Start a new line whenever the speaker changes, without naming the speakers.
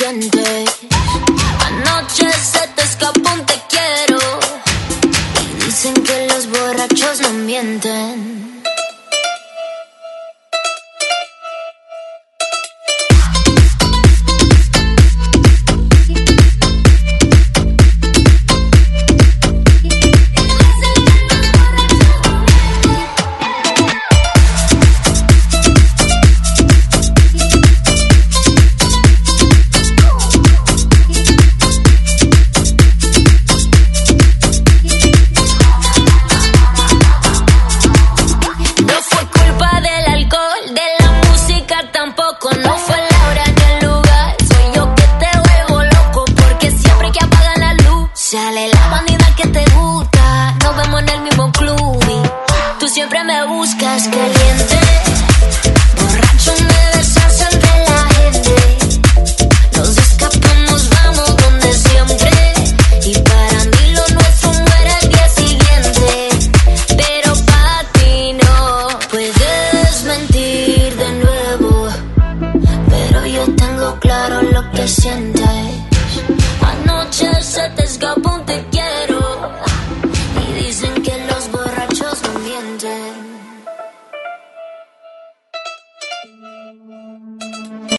sientes. Anoche se te escapó un te quiero y dicen que los borrachos no mienten. Sale la bandida que te gusta, nos vemos en el mismo club y tú siempre me buscas caliente. Borracho me besas entre la gente, nos escapamos, vamos donde siempre. Y para mí lo nuestro muere el día siguiente, pero para ti no puedes mentir de nuevo. Pero yo tengo claro lo que siento.